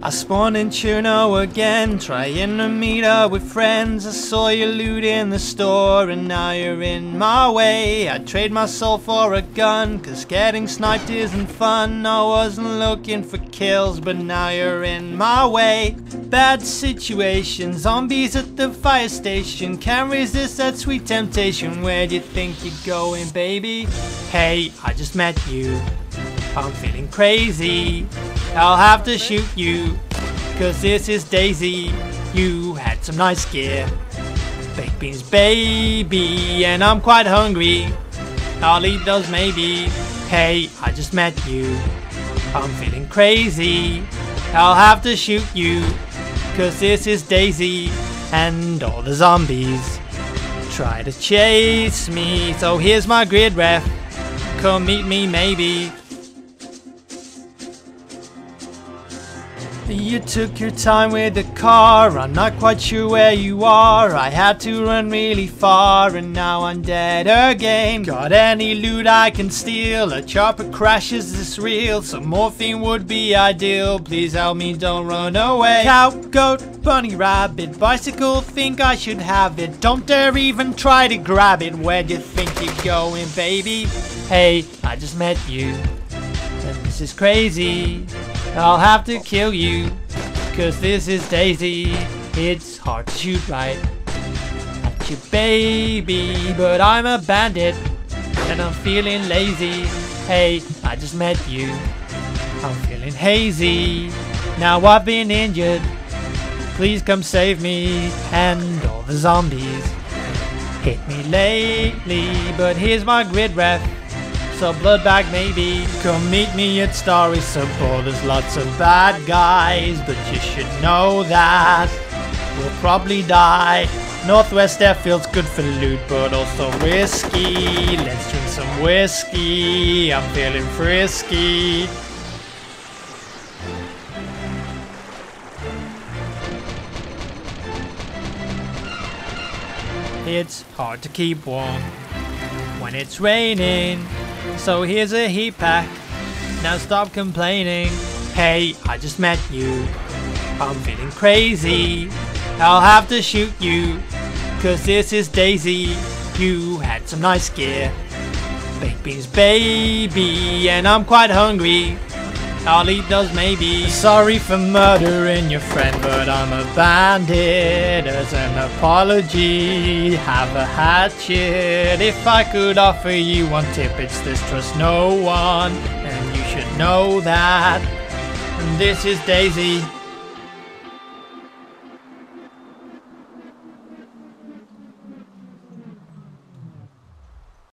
I spawned in Cherno again, trying to meet up with friends. I saw you looting the store and now you're in my way. I'd trade my soul for a gun, cause getting sniped isn't fun. I wasn't looking for kills, but now you're in my way. Bad situation, zombies at the fire station. Can't resist that sweet temptation. Where do you think you're going, baby? Hey, I just met you, I'm feeling crazy. I'll have to shoot you, cause this is Daisy. You had some nice gear, baked beans baby, and I'm quite hungry. I'll eat those maybe. Hey, I just met you, I'm feeling crazy. I'll have to shoot you, cause this is Daisy. And all the zombies try to chase me, so here's my grid ref, come meet me maybe. You took your time with the car, I'm not quite sure where you are. I had to run really far and now I'm dead again. Got any loot I can steal? A chopper crashes, is this real? Some morphine would be ideal, please help me, don't run away. Cow, goat, bunny, rabbit, bicycle, think I should have it. Don't dare even try to grab it, where do you think you're going, baby? Hey, I just met you, and this is crazy. I'll have to kill you, cause this is Daisy. It's hard to shoot right at you, baby, but I'm a bandit and I'm feeling lazy. Hey, I just met you, I'm feeling hazy. Now I've been injured, please come save me. And all the zombies hit me lately, but here's my grid ref, so blood bag maybe. Come meet me at Starry Support, there's lots of bad guys, but you should know that we'll probably die. Northwest Airfield's good for loot, but also risky. Let's drink some whiskey, I'm feeling frisky. It's hard to keep warm when it's raining, so here's a heat pack, now stop complaining. Hey, I just met you, I'm feeling crazy. I'll have to shoot you, cause this is Daisy. You had some nice gear, baked beans baby, and I'm quite hungry. I'll eat those maybe. Sorry for murdering your friend, but I'm a bandit. As an apology, have a hatchet. If I could offer you one tip, it's this: trust no one, and you should know that. And this is Daisy.